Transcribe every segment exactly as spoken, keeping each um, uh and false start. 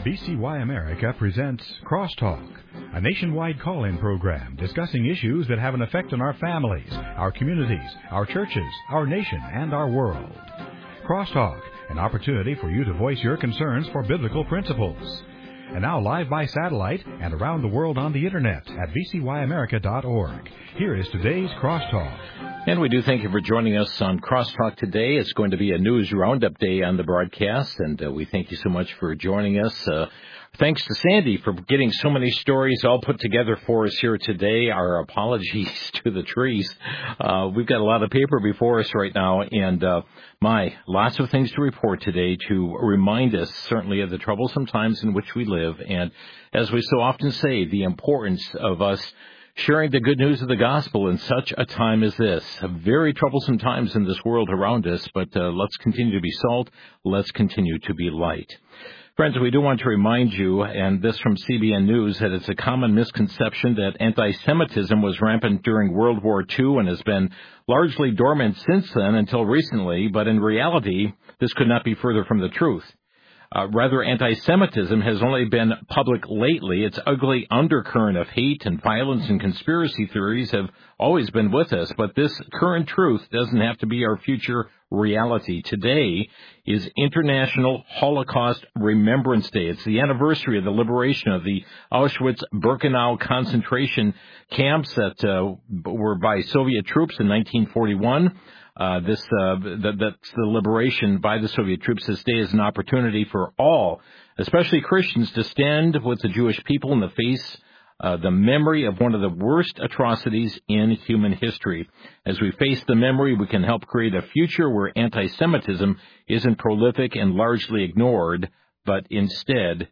V C Y America presents Crosstalk, a nationwide call-in program discussing issues that have an effect on our families, our communities, our churches, our nation, and our world. Crosstalk, an opportunity for you to voice your concerns for biblical principles. And now live by satellite and around the world on the Internet at v c y america dot org. Here is today's Crosstalk. And we do thank you for joining us on Crosstalk today. It's going to be a news roundup day on the broadcast, and uh, we thank you so much for joining us. Uh, thanks to Sandy for getting so many stories all put together for us here today. Our apologies to the trees. Uh, we've got a lot of paper before us right now, and uh, my, lots of things to report today to remind us certainly of the troublesome times in which we live, and as we so often say, the importance of us sharing the good news of the gospel in such a time as this. Very troublesome times in this world around us, but uh, let's continue to be salt. Let's continue to be light. Friends, we do want to remind you, and this from C B N News, that it's a common misconception that anti-Semitism was rampant during World War Two and has been largely dormant since then until recently, but in reality, this could not be further from the truth. Uh, rather, anti-Semitism has only been public lately. Its ugly undercurrent of hate and violence and conspiracy theories have always been with us, but this current truth doesn't have to be our future reality. Today is International Holocaust Remembrance Day. It's the anniversary of the liberation of the Auschwitz-Birkenau concentration camps that uh, were by Soviet troops in nineteen forty-one. Uh, this, uh, that, that's the liberation by the Soviet troops. This day is an opportunity for all, especially Christians, to stand with the Jewish people in the face uh, the memory of one of the worst atrocities in human history. As we face the memory, we can help create a future where anti-Semitism isn't prolific and largely ignored, but instead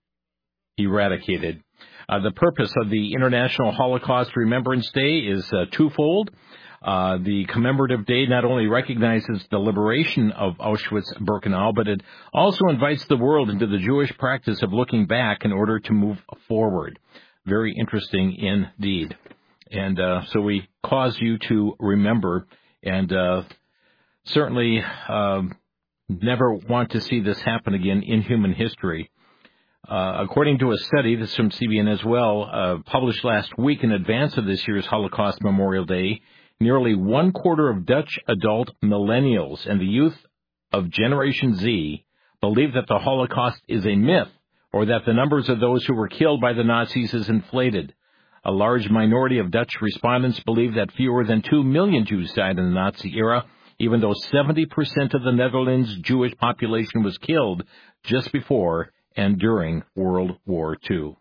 eradicated. Uh, the purpose of the International Holocaust Remembrance Day is uh, twofold. Uh, the commemorative day not only recognizes the liberation of Auschwitz-Birkenau, but it also invites the world into the Jewish practice of looking back in order to move forward. Very interesting indeed. And uh, so we cause you to remember and uh, certainly uh, never want to see this happen again in human history. Uh, according to a study, this is from C B N as well, uh, published last week in advance of this year's Holocaust Memorial Day, nearly one quarter of Dutch adult millennials and the youth of Generation Z believe that the Holocaust is a myth or that the numbers of those who were killed by the Nazis is inflated. A large minority of Dutch respondents believe that fewer than two million Jews died in the Nazi era, even though seventy percent of the Netherlands' Jewish population was killed just before and during World War Two.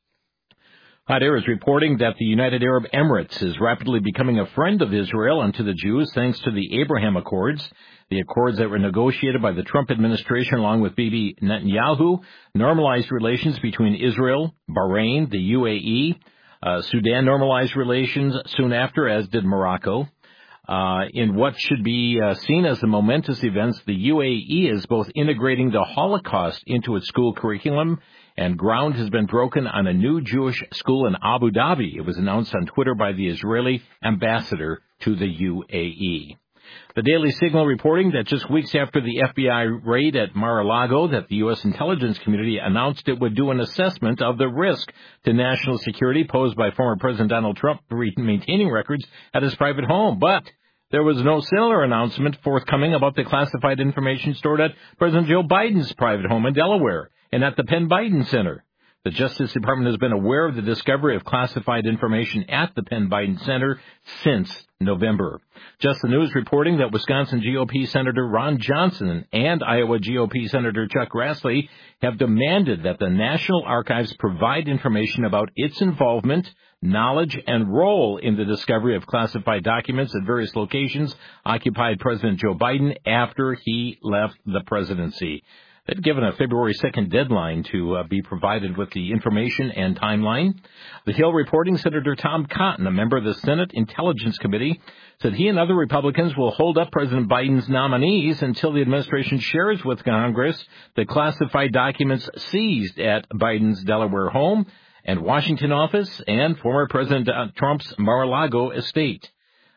Hot Air is reporting that the United Arab Emirates is rapidly becoming a friend of Israel and to the Jews thanks to the Abraham Accords. The accords that were negotiated by the Trump administration along with Bibi Netanyahu normalized relations between Israel, Bahrain, the U A E. Uh, Sudan normalized relations soon after, as did Morocco. Uh, in what should be uh, seen as the momentous events, the U A E is both integrating the Holocaust into its school curriculum, and ground has been broken on a new Jewish school in Abu Dhabi. It was announced on Twitter by the Israeli ambassador to the U A E. The Daily Signal reporting that just weeks after the F B I raid at Mar-a-Lago, that the U S intelligence community announced it would do an assessment of the risk to national security posed by former President Donald Trump for maintaining records at his private home. But there was no similar announcement forthcoming about the classified information stored at President Joe Biden's private home in Delaware and at the Penn Biden Center. The Justice Department has been aware of the discovery of classified information at the Penn Biden Center since November. Just the News reporting that Wisconsin G O P Senator Ron Johnson and Iowa G O P Senator Chuck Grassley have demanded that the National Archives provide information about its involvement, knowledge, and role in the discovery of classified documents at various locations occupied President Joe Biden after he left the presidency. They've given a February second deadline to uh, be provided with the information and timeline. The Hill reporting Senator Tom Cotton, a member of the Senate Intelligence Committee, said he and other Republicans will hold up President Biden's nominees until the administration shares with Congress the classified documents seized at Biden's Delaware home and Washington office and former President Trump's Mar-a-Lago estate.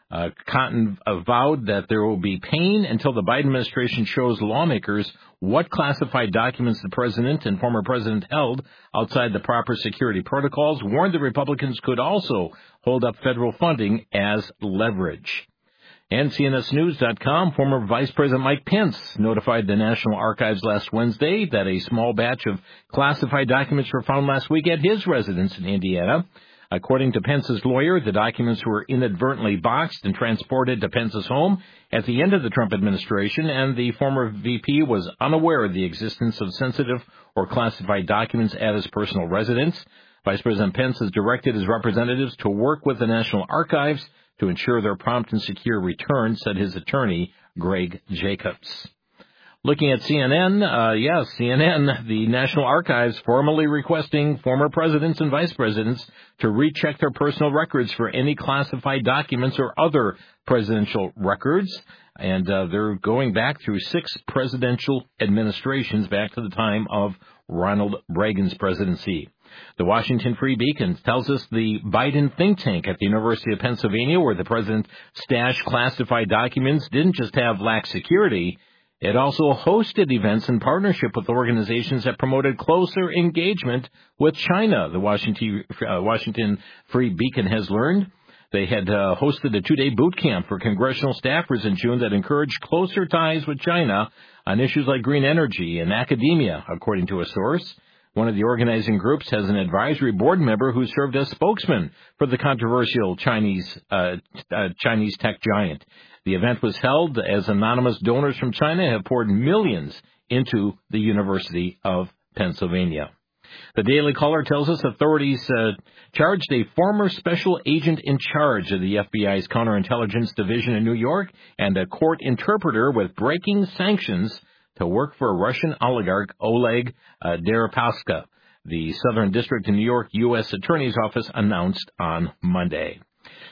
Uh, Cotton uh, vowed that there will be pain until the Biden administration shows lawmakers what classified documents the president and former president held outside the proper security protocols, warned the Republicans could also hold up federal funding as leverage. And C N S News dot com, former Vice President Mike Pence notified the National Archives last Wednesday that a small batch of classified documents were found last week at his residence in Indiana. According to Pence's lawyer, the documents were inadvertently boxed and transported to Pence's home at the end of the Trump administration, and the former V P was unaware of the existence of sensitive or classified documents at his personal residence. Vice President Pence has directed his representatives to work with the National Archives to ensure their prompt and secure return, said his attorney, Greg Jacobs. Looking at C N N, uh, yes, C N N, the National Archives formally requesting former presidents and vice presidents to recheck their personal records for any classified documents or other presidential records. And uh, they're going back through six presidential administrations back to the time of Ronald Reagan's presidency. The Washington Free Beacon tells us the Biden think tank at the University of Pennsylvania, where the president stashed classified documents, didn't just have lax security. It also hosted events in partnership with organizations that promoted closer engagement with China, the Washington, uh, Washington Free Beacon has learned. They had uh, hosted a two-day boot camp for congressional staffers in June that encouraged closer ties with China on issues like green energy and academia, according to a source. One of the organizing groups has an advisory board member who served as spokesman for the controversial Chinese uh, uh, Chinese tech giant. The event was held as anonymous donors from China have poured millions into the University of Pennsylvania. The Daily Caller tells us authorities uh, charged a former special agent in charge of the F B I's counterintelligence division in New York and a court interpreter with breaking sanctions to work for Russian oligarch Oleg uh, Deripaska. The Southern District in New York U S Attorney's Office announced on Monday.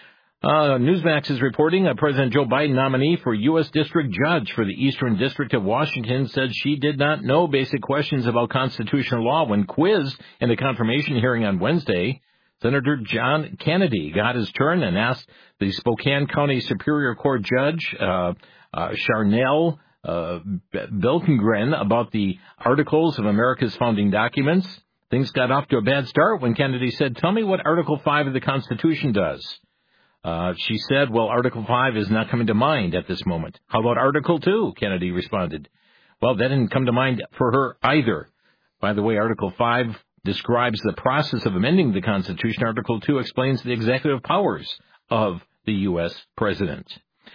Uh, Newsmax is reporting a President Joe Biden nominee for U S District Judge for the Eastern District of Washington said she did not know basic questions about constitutional law when quizzed in the confirmation hearing on Wednesday. Senator John Kennedy got his turn and asked the Spokane County Superior Court Judge, uh, uh, Charnel uh, Bilkengren, about the Articles of America's founding documents. Things got off to a bad start when Kennedy said, "Tell me what Article five of the Constitution does." Uh, she said, well, Article five is not coming to mind at this moment. How about Article two? Kennedy responded. Well, that didn't come to mind for her either. By the way, Article five describes the process of amending the Constitution. Article two explains the executive powers of the U S president.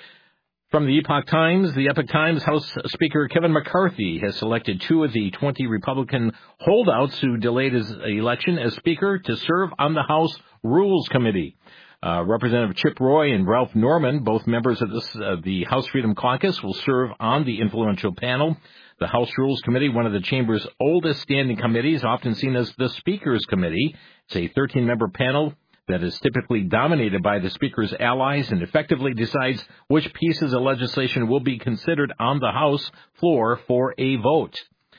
From the Epoch Times, the Epoch Times House Speaker Kevin McCarthy has selected two of the twenty Republican holdouts who delayed his election as Speaker to serve on the House Rules Committee. Uh, Representative Chip Roy and Ralph Norman, both members of this, uh, the House Freedom Caucus, will serve on the influential panel. The House Rules Committee, one of the chamber's oldest standing committees, often seen as the Speaker's Committee. It's a thirteen-member panel that is typically dominated by the Speaker's allies and effectively decides which pieces of legislation will be considered on the House floor for a vote.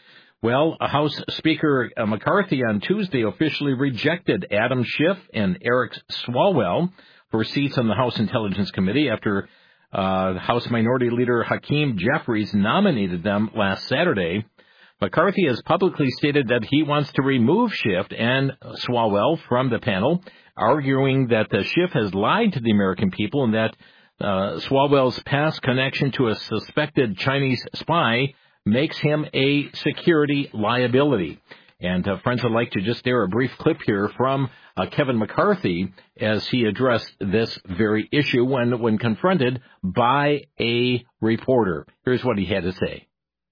Well, House Speaker McCarthy on Tuesday officially rejected Adam Schiff and Eric Swalwell for seats on the House Intelligence Committee after uh, House Minority Leader Hakeem Jeffries nominated them last Saturday. McCarthy has publicly stated that he wants to remove Schiff and Swalwell from the panel, arguing that the Schiff has lied to the American people and that uh, Swalwell's past connection to a suspected Chinese spy makes him a security liability. And uh, friends, I'd like to just air a brief clip here from uh, Kevin McCarthy as he addressed this very issue when, when confronted by a reporter. Here's what he had to say.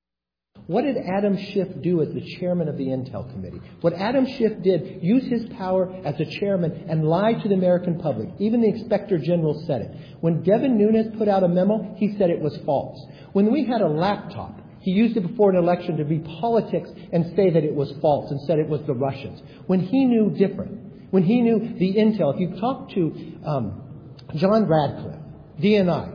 What did Adam Schiff do as the chairman of the Intel Committee? What Adam Schiff did, use his power as a chairman and lie to the American public. Even the Inspector General said it. When Devin Nunes put out a memo, he said it was false. When we had a laptop, he used it before an election to be politics and say that it was false and said it was the Russians. When he knew different, when he knew the intel, if you talk to um, John Radcliffe, D N I,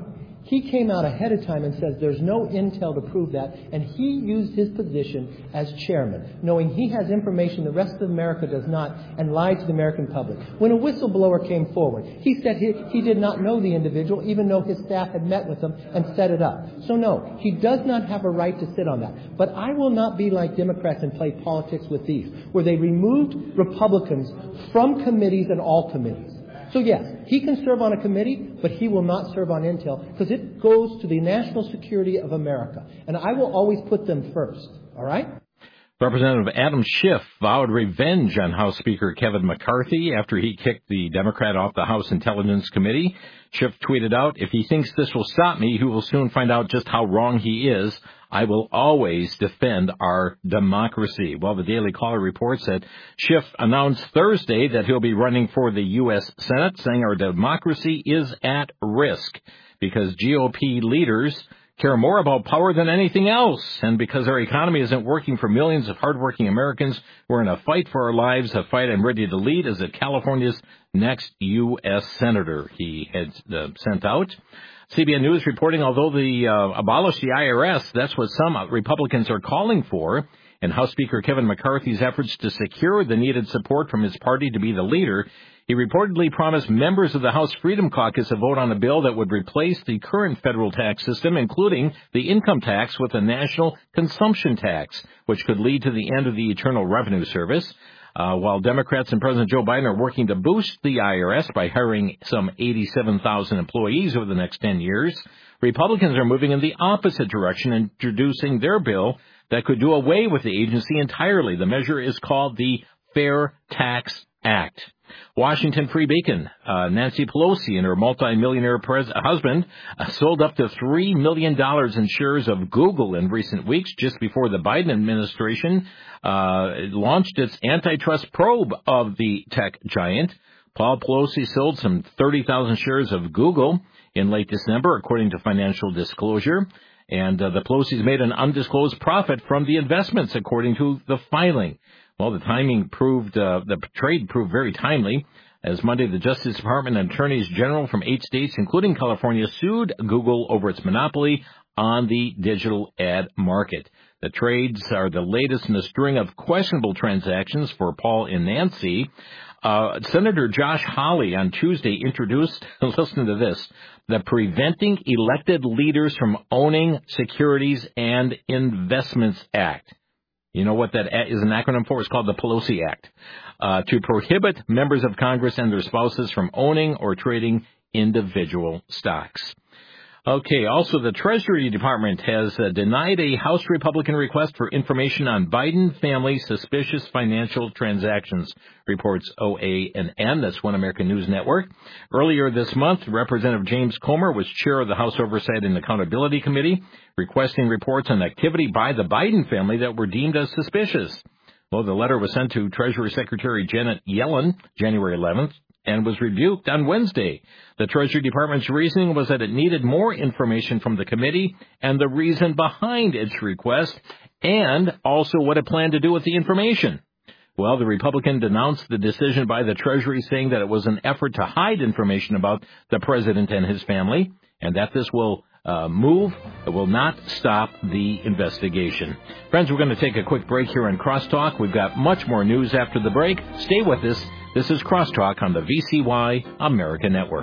He came out ahead of time and says there's no intel to prove that, and he used his position as chairman, knowing he has information the rest of America does not, and lied to the American public. When a whistleblower came forward, he said he, he did not know the individual, even though his staff had met with him and set it up. So no, he does not have a right to sit on that. But I will not be like Democrats and play politics with these, where they removed Republicans from committees and all committees. So yes, he can serve on a committee, but he will not serve on intel because it goes to the national security of America. And I will always put them first. All right? Representative Adam Schiff vowed revenge on House Speaker Kevin McCarthy after he kicked the Democrat off the House Intelligence Committee. Schiff tweeted out, "If he thinks this will stop me, he will soon find out just how wrong he is. I will always defend our democracy." Well, the Daily Caller reports that Schiff announced Thursday that he'll be running for the U S Senate, saying our democracy is at risk because G O P leaders care more about power than anything else, and because our economy isn't working for millions of hardworking Americans, we're in a fight for our lives, a fight I'm ready to lead as a California's next U S Senator, he had uh, sent out. C B N News reporting, although the uh, abolish the I R S, that's what some Republicans are calling for, and House Speaker Kevin McCarthy's efforts to secure the needed support from his party to be the leader, he reportedly promised members of the House Freedom Caucus a vote on a bill that would replace the current federal tax system, including the income tax, with a national consumption tax, which could lead to the end of the Internal Revenue Service. Uh, while Democrats and President Joe Biden are working to boost the I R S by hiring some eighty-seven thousand employees over the next ten years, Republicans are moving in the opposite direction, introducing their bill that could do away with the agency entirely. The measure is called the Fair Tax Act. Washington Free Beacon, uh, Nancy Pelosi and her multimillionaire pres- husband uh, sold up to three million dollars in shares of Google in recent weeks, just before the Biden administration uh, launched its antitrust probe of the tech giant. Paul Pelosi sold some thirty thousand shares of Google in late December, according to Financial Disclosure. And uh, the Pelosi's made an undisclosed profit from the investments, according to the filing. Well, the timing proved, uh, the trade proved very timely, as Monday the Justice Department and attorneys general from eight states, including California, sued Google over its monopoly on the digital ad market. The trades are the latest in a string of questionable transactions for Paul and Nancy. Uh, Senator Josh Hawley on Tuesday introduced, listen to this, the Preventing Elected Leaders from Owning Securities and Investments Act. You know what that is an acronym for? It's called the Pelosi Act, uh, to prohibit members of Congress and their spouses from owning or trading individual stocks. Okay, also the Treasury Department has uh, denied a House Republican request for information on Biden family suspicious financial transactions, reports O A N N, that's One American News Network. Earlier this month, Representative James Comer was chair of the House Oversight and Accountability Committee, requesting reports on activity by the Biden family that were deemed as suspicious. Well, the letter was sent to Treasury Secretary Janet Yellen January eleventh, and was rebuked on Wednesday. The Treasury Department's reasoning was that it needed more information from the committee and the reason behind its request, and also what it planned to do with the information. Well, the Republican denounced the decision by the Treasury, saying that it was an effort to hide information about the president and his family, and that this will uh, move, it will not stop the investigation. Friends, we're going to take a quick break here on Crosstalk. We've got much more news after the break. Stay with us. This is Crosstalk on the V C Y America Network.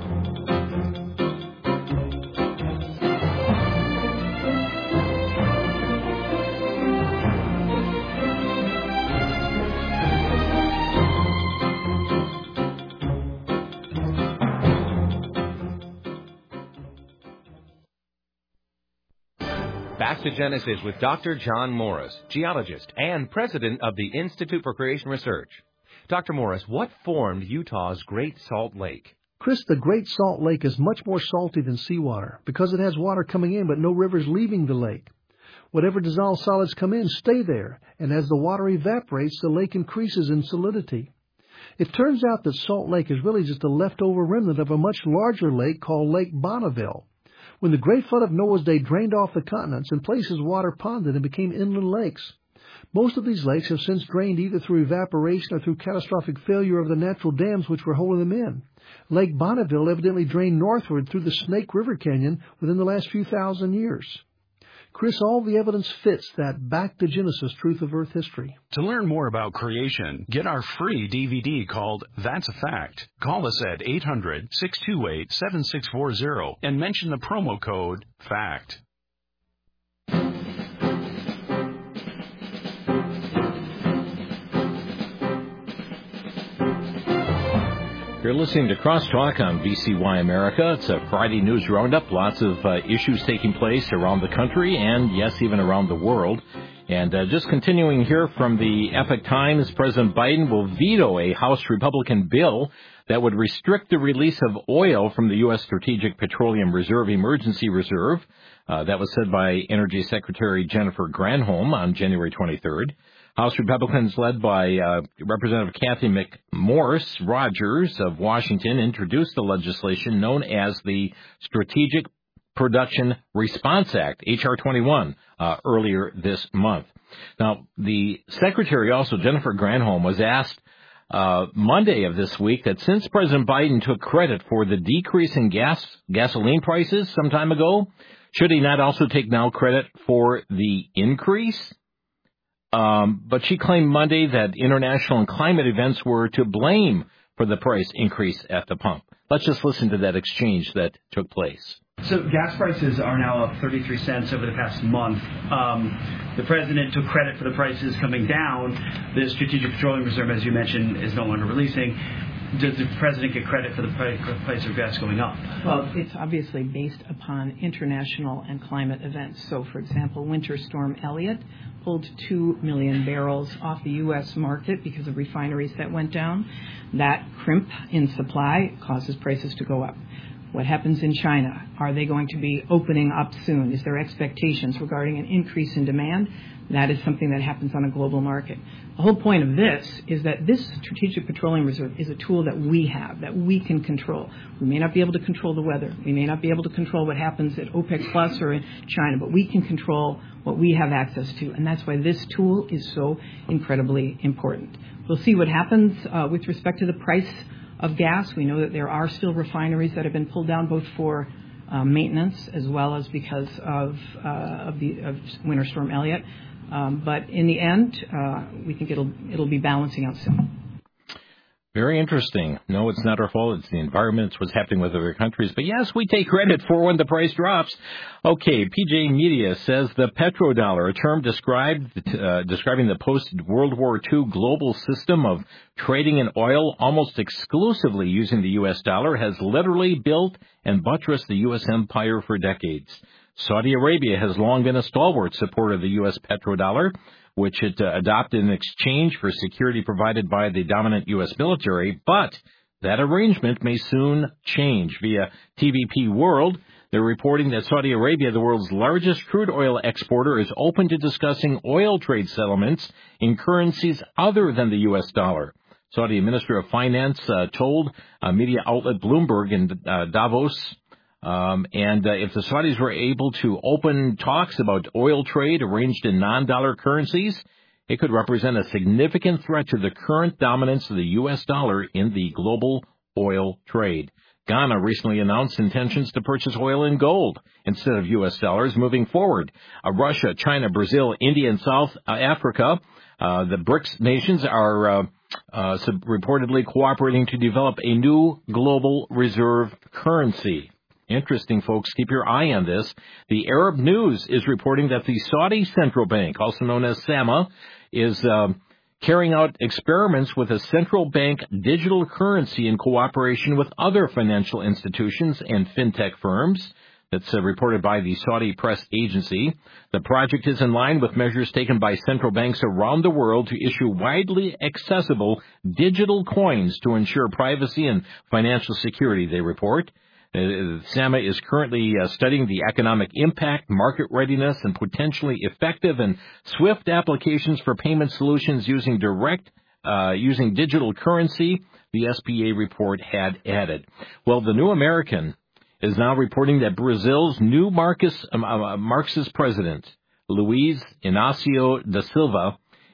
Back to Genesis with Doctor John Morris, geologist and president of the Institute for Creation Research. Doctor Morris, what formed Utah's Great Salt Lake? Chris, the Great Salt Lake is much more salty than seawater because it has water coming in but no rivers leaving the lake. Whatever dissolved solids come in stay there, and as the water evaporates, the lake increases in solidity. It turns out that Salt Lake is really just a leftover remnant of a much larger lake called Lake Bonneville. When the Great Flood of Noah's Day drained off the continents, in places water ponded and became inland lakes. Most of these lakes have since drained either through evaporation or through catastrophic failure of the natural dams which were holding them in. Lake Bonneville evidently drained northward through the Snake River Canyon within the last few thousand years. Chris, all the evidence fits that Back to Genesis truth of Earth history. To learn more about creation, get our free D V D called That's a Fact. Call us at eight hundred, six two eight, seven six four zero and mention the promo code FACT. You're listening to Crosstalk on V C Y America. It's a Friday news roundup. Lots of uh, issues taking place around the country and, yes, even around the world. And uh, just continuing here from the Epoch Times, President Biden will veto a House Republican bill that would restrict the release of oil from the U S. Strategic Petroleum Reserve Emergency Reserve. Uh, that was said by Energy Secretary Jennifer Granholm on January twenty-third. House Republicans led by uh, Representative Kathy McMorris Rogers of Washington introduced the legislation known as the Strategic Production Response Act, H R twenty-one, uh, earlier this month. Now, the Secretary also, Jennifer Granholm, was asked uh, Monday of this week that since President Biden took credit for the decrease in gas gasoline prices some time ago, should he not also take now credit for the increase? Um, but she claimed Monday that international and climate events were to blame for the price increase at the pump. Let's just listen to that exchange that took place. So gas prices are now up thirty-three cents over the past month. Um, the president took credit for the prices coming down. The Strategic Petroleum Reserve, as you mentioned, is no longer releasing. Does the president get credit for the price of gas going up? Well, it's obviously based upon international and climate events. So, for example, Winter Storm Elliott pulled two million barrels off the U S market because of refineries that went down. That crimp in supply causes prices to go up. What happens in China? Are they going to be opening up soon? Is there expectations regarding an increase in demand? That is something that happens on a global market. The whole point of this is that this Strategic Petroleum Reserve is a tool that we have, that we can control. We may not be able to control the weather. We may not be able to control what happens at OPEC Plus or in China, but we can control what we have access to. And that's why this tool is so incredibly important. We'll see what happens uh, with respect to the price of gas. We know that there are still refineries that have been pulled down both for uh, maintenance as well as because of, uh, of the of Winter Storm Elliott. Um, but in the end, uh, we think it'll it'll be balancing out soon. Very interesting. No, it's not our fault. It's the environment. It's what's happening with other countries. But yes, we take credit for when the price drops. Okay, P J Media says the petrodollar, a term described uh, describing the post-World War Two global system of trading in oil almost exclusively using the U S dollar, has literally built and buttressed the U S empire for decades. Saudi Arabia has long been a stalwart supporter of the U S petrodollar, which it uh, adopted in exchange for security provided by the dominant U S military, but that arrangement may soon change. Via T V P World, they're reporting that Saudi Arabia, the world's largest crude oil exporter, is open to discussing oil trade settlements in currencies other than the U S dollar. Saudi Minister of Finance uh, told uh, media outlet Bloomberg in uh, Davos, Um, and uh, if the Saudis were able to open talks about oil trade arranged in non-dollar currencies, it could represent a significant threat to the current dominance of the U S dollar in the global oil trade. Ghana recently announced intentions to purchase oil in gold instead of U S dollars moving forward. Uh, Russia, China, Brazil, India, and South Africa, uh, the BRICS nations are uh, uh, reportedly cooperating to develop a new global reserve currency. Interesting, folks. Keep your eye on this. The Arab News is reporting that the Saudi Central Bank, also known as SAMA, is uh, carrying out experiments with a central bank digital currency in cooperation with other financial institutions and fintech firms. That's uh, reported by the Saudi press agency. The project is in line with measures taken by central banks around the world to issue widely accessible digital coins to ensure privacy and financial security, they report. Uh, SAMA is currently uh, studying the economic impact, market readiness, and potentially effective and swift applications for payment solutions using direct, uh, using digital currency, the S B A report had added. Well, the New American is now reporting that Brazil's new Marcus, uh, Marxist president, Luiz Inácio da Silva,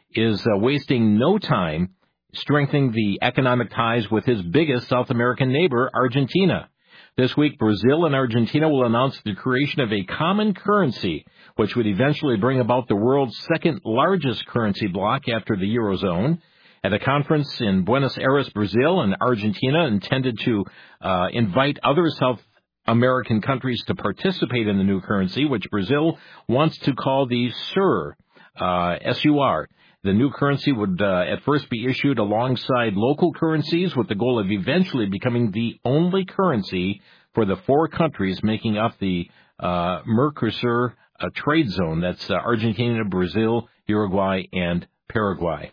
is uh, wasting no time strengthening the economic ties with his biggest South American neighbor, Argentina. This week, Brazil and Argentina will announce the creation of a common currency, which would eventually bring about the world's second largest currency bloc after the Eurozone. At a conference in Buenos Aires, Brazil, and Argentina intended to uh, invite other South American countries to participate in the new currency, which Brazil wants to call the SUR, uh, S U R. The new currency would uh, at first be issued alongside local currencies with the goal of eventually becoming the only currency for the four countries making up the uh, Mercosur uh, trade zone. That's uh, Argentina, Brazil, Uruguay, and Paraguay.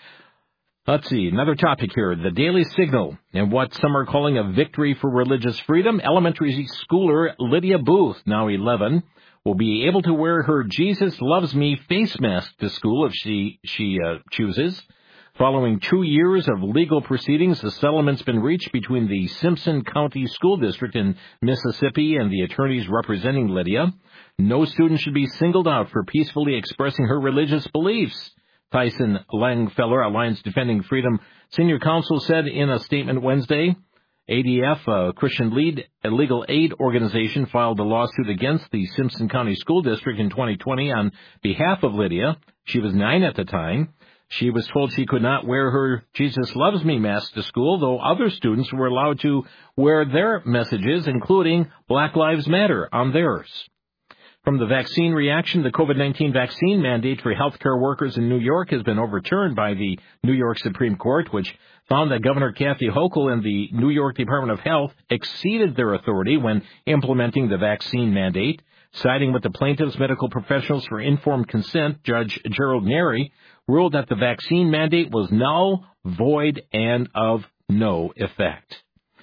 Let's see, another topic here, the Daily Signal, and what some are calling a victory for religious freedom. Elementary schooler Lydia Booth, now eleven, will be able to wear her Jesus Loves Me face mask to school if she she uh, chooses. Following two years of legal proceedings, the settlement's been reached between the Simpson County School District in Mississippi and the attorneys representing Lydia. No student should be singled out for peacefully expressing her religious beliefs, Tyson Langfeller, Alliance Defending Freedom Senior Counsel, said in a statement Wednesday. A D F, a Christian lead, a legal aid organization, filed a lawsuit against the Simpson County School District in twenty twenty on behalf of Lydia. She was nine at the time. She was told she could not wear her Jesus Loves Me mask to school, though other students were allowed to wear their messages, including Black Lives Matter, on theirs. From the vaccine reaction, the COVID nineteen vaccine mandate for healthcare workers in New York has been overturned by the New York Supreme Court, which found that Governor Kathy Hochul and the New York Department of Health exceeded their authority when implementing the vaccine mandate. Siding with the plaintiffs, medical professionals for informed consent, Judge Gerald Neri ruled that the vaccine mandate was null, void, and of no effect.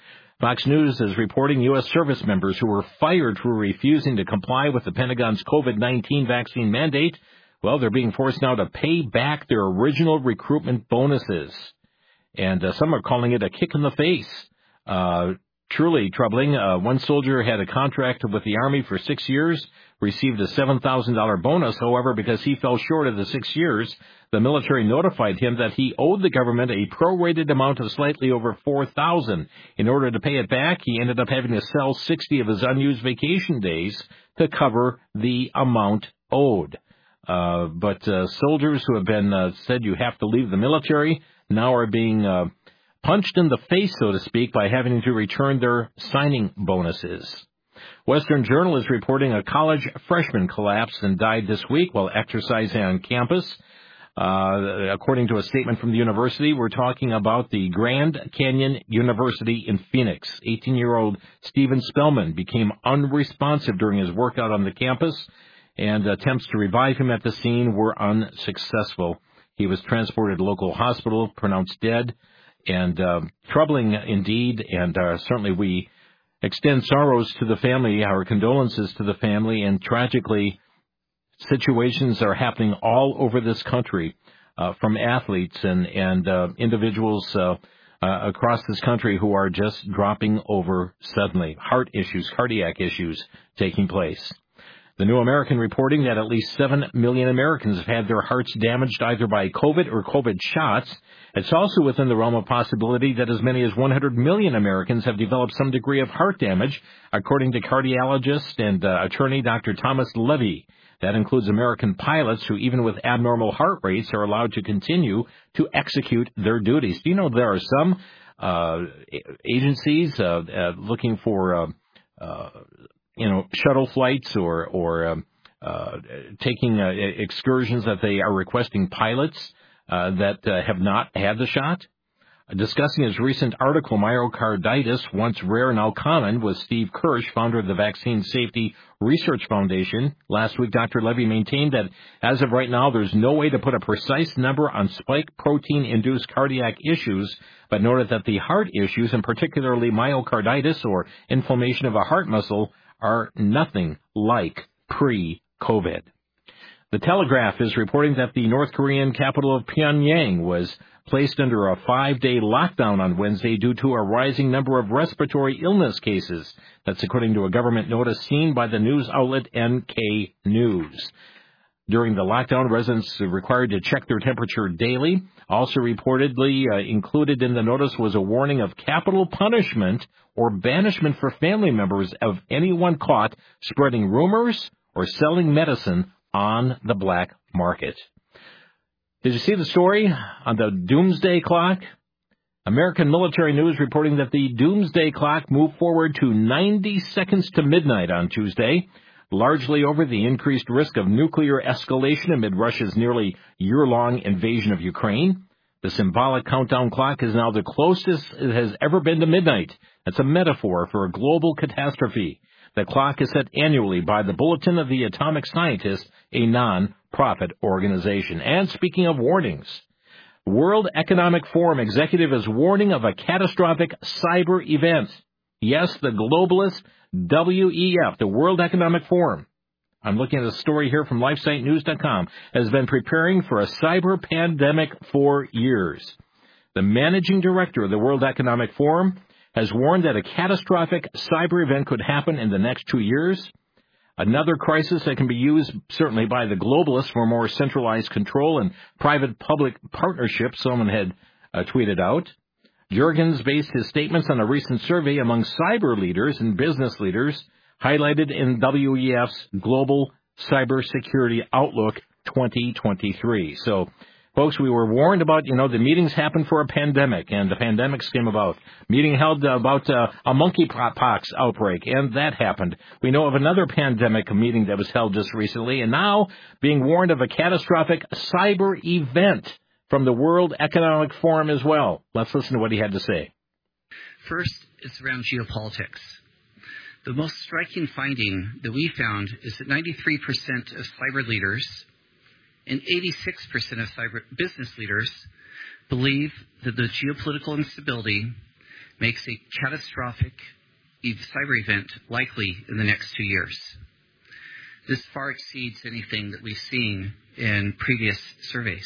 Fox News is reporting U S service members who were fired for refusing to comply with the Pentagon's COVID nineteen vaccine mandate, well, they're being forced now to pay back their original recruitment bonuses. And uh, some are calling it a kick in the face. Uh, truly troubling. Uh, one soldier had a contract with the Army for six years, received a seven thousand dollars bonus. However, because he fell short of the six years, the military notified him that he owed the government a prorated amount of slightly over four thousand dollars. In order to pay it back, he ended up having to sell sixty of his unused vacation days to cover the amount owed. Uh, but uh, soldiers who have been uh, said you have to leave the military now are being uh, punched in the face, so to speak, by having to return their signing bonuses. Western Journal is reporting a college freshman collapsed and died this week while exercising on campus. Uh, according to a statement from the university, we're talking about the Grand Canyon University in Phoenix. eighteen-year-old Stephen Spellman became unresponsive during his workout on the campus, and attempts to revive him at the scene were unsuccessful. He was transported to local hospital, pronounced dead, and uh, troubling indeed, and uh, certainly we extend sorrows to the family, our condolences to the family, and tragically, situations are happening all over this country uh, from athletes and, and uh, individuals uh, uh, across this country who are just dropping over suddenly. Heart issues, cardiac issues taking place. The New American reporting that at least seven million Americans have had their hearts damaged either by COVID or COVID shots. It's also within the realm of possibility that as many as one hundred million Americans have developed some degree of heart damage, according to cardiologist and uh, attorney Doctor Thomas Levy. That includes American pilots who, even with abnormal heart rates, are allowed to continue to execute their duties. Do you know there are some uh, agencies uh, uh, looking for uh, uh, you know, shuttle flights or, or um, uh, taking uh, excursions that they are requesting pilots uh, that uh, have not had the shot? Discussing his recent article, Myocarditis, Once Rare, Now Common, with Steve Kirsch, founder of the Vaccine Safety Research Foundation, last week Doctor Levy maintained that as of right now, there's no way to put a precise number on spike protein-induced cardiac issues, but noted that the heart issues, and particularly myocarditis or inflammation of a heart muscle, are nothing like pre-COVID. The Telegraph is reporting that the North Korean capital of Pyongyang was placed under a five-day lockdown on Wednesday due to a rising number of respiratory illness cases. That's according to a government notice seen by the news outlet N K News. During the lockdown, residents are required to check their temperature daily. Also reportedly uh, included in the notice was a warning of capital punishment or banishment for family members of anyone caught spreading rumors or selling medicine on the black market. Did you see the story on the doomsday clock? American Military News reporting that the doomsday clock moved forward to ninety seconds to midnight on Tuesday, largely over the increased risk of nuclear escalation amid Russia's nearly year-long invasion of Ukraine. The symbolic countdown clock is now the closest it has ever been to midnight. That's a metaphor for a global catastrophe. The clock is set annually by the Bulletin of the Atomic Scientists, a non-profit organization. And speaking of warnings, World Economic Forum executive is warning of a catastrophic cyber event. Yes, the globalist W E F, the World Economic Forum, I'm looking at a story here from LifeSite News dot com, has been preparing for a cyber pandemic for years. The managing director of the World Economic Forum has warned that a catastrophic cyber event could happen in the next two years. Another crisis that can be used certainly by the globalists for more centralized control and private-public partnerships, someone had uh, tweeted out. Jurgens based his statements on a recent survey among cyber leaders and business leaders highlighted in W E F's Global Cybersecurity Outlook twenty twenty-three. So, folks, we were warned about, you know, the meetings happened for a pandemic, and the pandemics came about. Meeting held about uh, a monkeypox outbreak, and that happened. We know of another pandemic meeting that was held just recently, and now being warned of a catastrophic cyber event from the World Economic Forum as well. Let's listen to what he had to say. First, it's around geopolitics. The most striking finding that we found is that ninety-three percent of cyber leaders and eighty-six percent of cyber business leaders believe that the geopolitical instability makes a catastrophic cyber event likely in the next two years. This far exceeds anything that we've seen in previous surveys.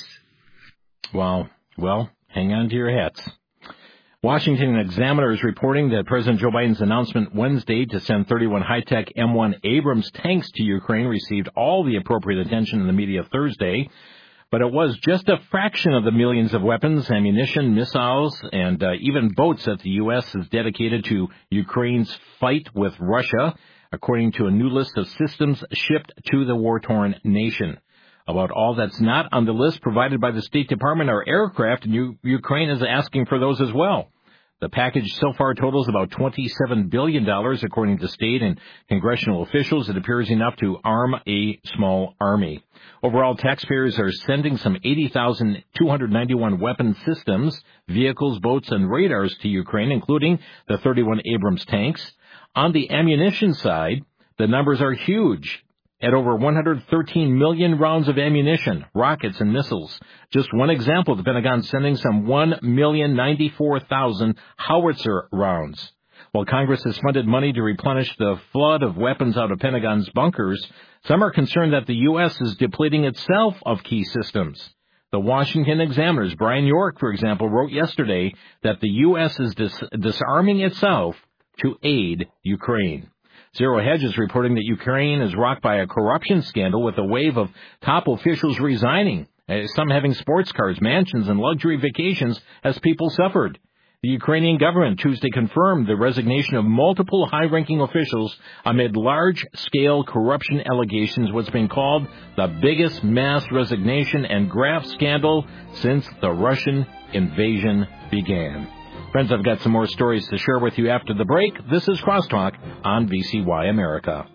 Wow. Well, hang on to your hats. Washington Examiner is reporting that President Joe Biden's announcement Wednesday to send thirty-one high-tech M one Abrams tanks to Ukraine received all the appropriate attention in the media Thursday, but it was just a fraction of the millions of weapons, ammunition, missiles, and uh, even boats that the U S has dedicated to Ukraine's fight with Russia, according to a new list of systems shipped to the war-torn nation. About all that's not on the list provided by the State Department are aircraft, and U- Ukraine is asking for those as well. The package so far totals about twenty-seven billion dollars, according to state and congressional officials. It appears enough to arm a small army. Overall, taxpayers are sending some eighty thousand two hundred ninety-one weapon systems, vehicles, boats, and radars to Ukraine, including the thirty-one Abrams tanks. On the ammunition side, the numbers are huge, at over one hundred thirteen million rounds of ammunition, rockets, and missiles. Just one example, the Pentagon sending some one million ninety-four thousand howitzer rounds. While Congress has funded money to replenish the flood of weapons out of Pentagon's bunkers, some are concerned that the U S is depleting itself of key systems. The Washington Examiner's Brian York, for example, wrote yesterday that the U S is dis- disarming itself to aid Ukraine. Zero Hedge is reporting that Ukraine is rocked by a corruption scandal with a wave of top officials resigning, some having sports cars, mansions, and luxury vacations as people suffered. The Ukrainian government Tuesday confirmed the resignation of multiple high-ranking officials amid large-scale corruption allegations, what's been called the biggest mass resignation and graft scandal since the Russian invasion began. Friends, I've got some more stories to share with you after the break. This is Crosstalk on V C Y America.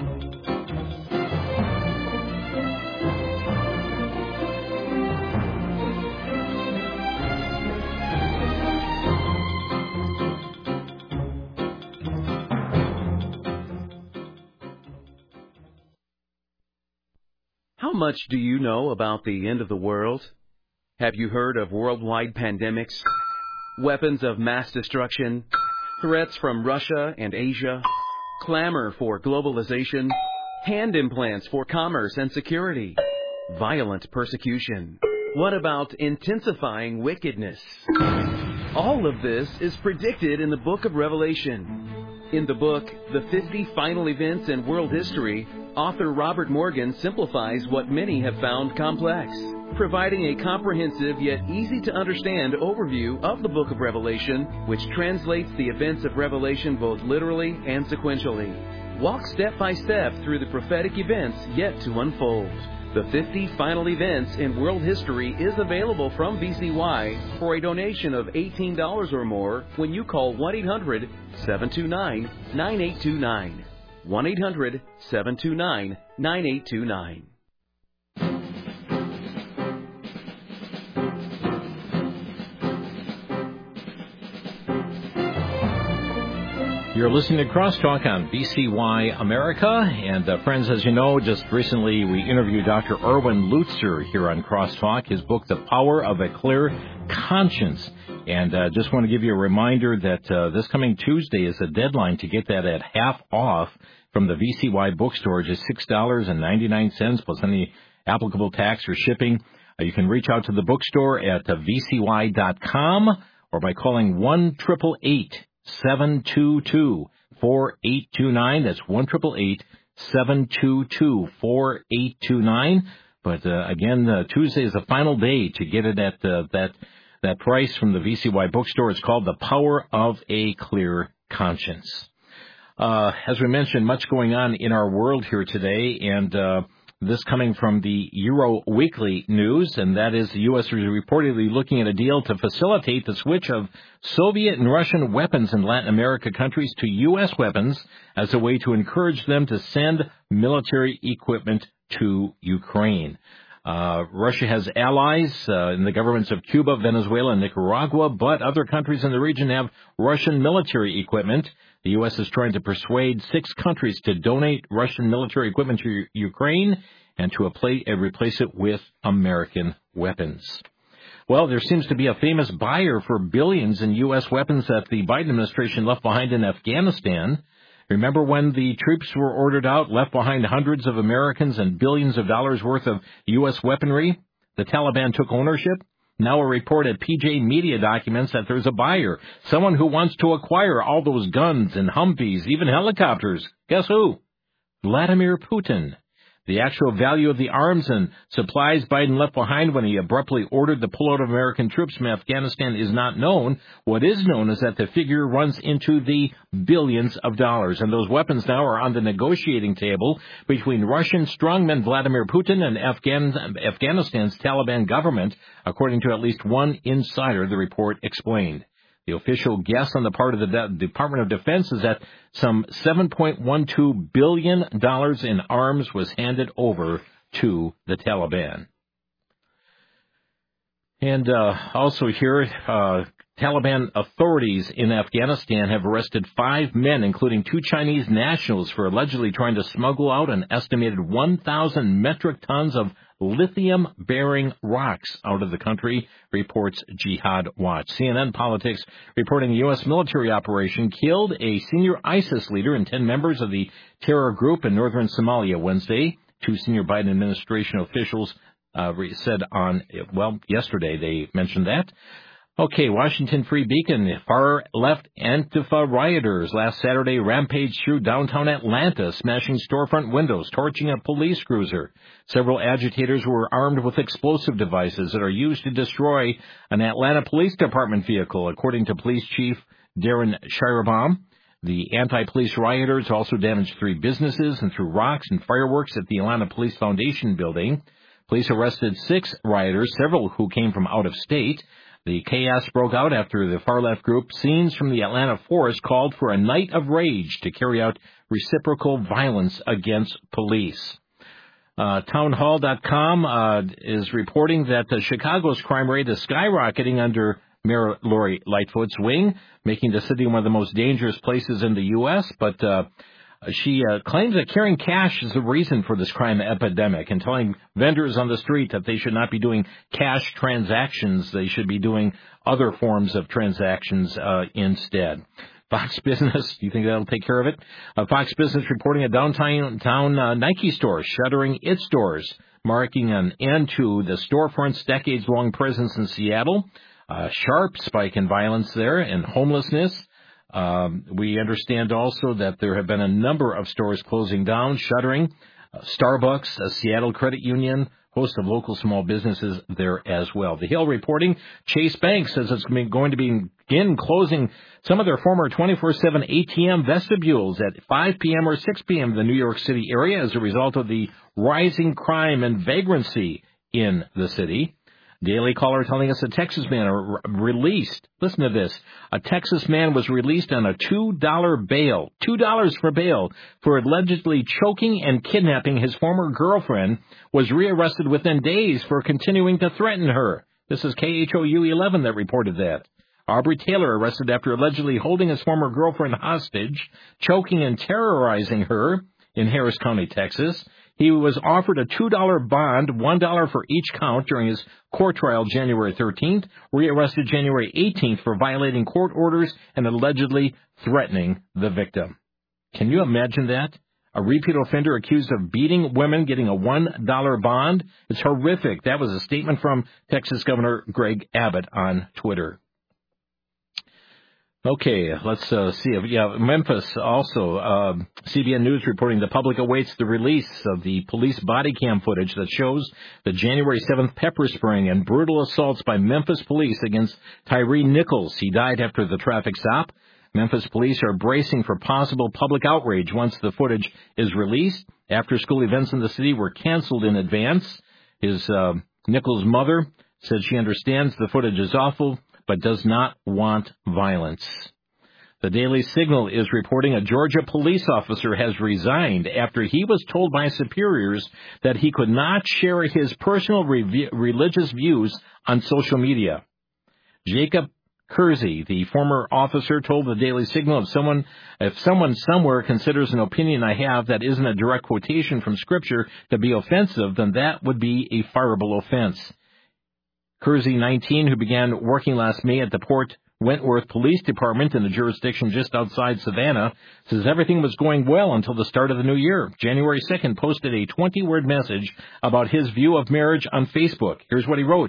How much do you know about the end of the world? Have you heard of worldwide pandemics, weapons of mass destruction, threats from Russia and Asia, clamor for globalization, hand implants for commerce and security, violent persecution? What about intensifying wickedness? All of this is predicted in the book of Revelation. In the book, The fifty Final Events in World History, author Robert Morgan simplifies what many have found complex, providing a comprehensive yet easy-to-understand overview of the book of Revelation, which translates the events of Revelation both literally and sequentially. Walk step by step through the prophetic events yet to unfold. The fifty Final Events in World History is available from V C Y for a donation of eighteen dollars or more when you call one eight hundred seven two nine nine eight two nine. one eight hundred seven two nine nine eight two nine. You're listening to Crosstalk on V C Y America. And uh, friends, as you know, just recently we interviewed Doctor Erwin Lutzer here on Crosstalk, his book, The Power of a Clear Conscience. And uh, just want to give you a reminder that uh, this coming Tuesday is the deadline to get that at half off from the V C Y bookstore, just six dollars and ninety-nine cents plus any applicable tax or shipping. Uh, you can reach out to the bookstore at uh, v c y dot com or by calling one eight eight eight seven two two four eight two nine. That's one eight eight eight seven two two four eight two nine. But uh, again, uh, Tuesday is the final day to get it at uh, that that price from the V C Y bookstore. It's called The Power of a Clear Conscience. Uh, as we mentioned, much going on in our world here today, and uh, this coming from the Euro Weekly News, and that is the U S is reportedly looking at a deal to facilitate the switch of Soviet and Russian weapons in Latin America countries to U S weapons as a way to encourage them to send military equipment to Ukraine. Uh, Russia has allies uh, in the governments of Cuba, Venezuela, and Nicaragua, but other countries in the region have Russian military equipment. The U S is trying to persuade six countries to donate Russian military equipment to U- Ukraine and to apply, uh, replace it with American weapons. Well, there seems to be a famous buyer for billions in U S weapons that the Biden administration left behind in Afghanistan. Remember when the troops were ordered out, left behind hundreds of Americans and billions of dollars worth of U S weaponry? The Taliban took ownership. Now a report at P J Media documents that there's a buyer, someone who wants to acquire all those guns and Humvees, even helicopters. Guess who? Vladimir Putin. The actual value of the arms and supplies Biden left behind when he abruptly ordered the pullout of American troops from Afghanistan is not known. What is known is that the figure runs into the billions of dollars, and those weapons now are on the negotiating table between Russian strongman Vladimir Putin and Afghan, Afghanistan's Taliban government, according to at least one insider, the report explained. The official guess on the part of the De- Department of Defense is that some seven point one two billion dollars in arms was handed over to the Taliban. And uh, also here, uh, Taliban authorities in Afghanistan have arrested five men, including two Chinese nationals, for allegedly trying to smuggle out an estimated one thousand metric tons of lithium-bearing rocks out of the country, reports Jihad Watch. C N N Politics reporting the U S military operation killed a senior ISIS leader and ten members of the terror group in northern Somalia Wednesday. Two senior Biden administration officials uh, said on, well, yesterday they mentioned that. Okay, Washington Free Beacon, far-left Antifa rioters last Saturday rampaged through downtown Atlanta, smashing storefront windows, torching a police cruiser. Several agitators were armed with explosive devices that are used to destroy an Atlanta Police Department vehicle, according to Police Chief Darren Shirabaum. The anti-police rioters also damaged three businesses and threw rocks and fireworks at the Atlanta Police Foundation building. Police arrested six rioters, several who came from out of state. The chaos broke out after the far-left group Scenes from the Atlanta Forest called for a night of rage to carry out reciprocal violence against police. Uh, townhall dot com uh, is reporting that uh, Chicago's crime rate is skyrocketing under Mayor Lori Lightfoot's wing, making the city one of the most dangerous places in the U S, but uh, She uh, claims that carrying cash is the reason for this crime epidemic and telling vendors on the street that they should not be doing cash transactions. They should be doing other forms of transactions uh, instead. Fox Business, do you think that'll take care of it? Uh, Fox Business reporting a downtown town, uh, Nike store shuttering its doors, marking an end to the storefront's decades-long presence in Seattle. A sharp spike in violence there and homelessness. Um, we understand also that there have been a number of stores closing down, shuttering. Uh, Starbucks, a Seattle Credit Union, host of local small businesses there as well. The Hill reporting, Chase Bank says it's going to begin closing some of their former twenty-four seven A T M vestibules at five p.m. or six p.m. in the New York City area as a result of the rising crime and vagrancy in the city. Daily Caller telling us a Texas man are released. Listen to this. A Texas man was released on a two dollar bail, two dollars for bail, for allegedly choking and kidnapping his former girlfriend, was rearrested within days for continuing to threaten her. This is K H O U eleven that reported that. Aubrey Taylor arrested after allegedly holding his former girlfriend hostage, choking and terrorizing her in Harris County, Texas. He was offered a two dollar bond, one dollar for each count during his court trial January thirteenth, rearrested January eighteenth for violating court orders and allegedly threatening the victim. Can you imagine that? A repeat offender accused of beating women getting a one dollar bond? It's horrific. That was a statement from Texas Governor Greg Abbott on Twitter. Okay, let's uh, see. Yeah, Memphis also. Uh, C B N News reporting the public awaits the release of the police body cam footage that shows the January seventh pepper spraying and brutal assaults by Memphis police against Tyree Nichols. He died after the traffic stop. Memphis police are bracing for possible public outrage once the footage is released. After-school events in the city were canceled in advance. His uh, Nichols' mother said she understands the footage is awful, but does not want violence. The Daily Signal is reporting a Georgia police officer has resigned after he was told by superiors that he could not share his personal re- religious views on social media. Jacob Kersey, the former officer, told the Daily Signal, if someone, if someone somewhere considers an opinion I have that isn't a direct quotation from Scripture to be offensive, then that would be a fireable offense. Kersey, nineteen, who began working last May at the Port Wentworth Police Department in the jurisdiction just outside Savannah, says everything was going well until the start of the new year. January second posted a twenty-word message about his view of marriage on Facebook. Here's what he wrote.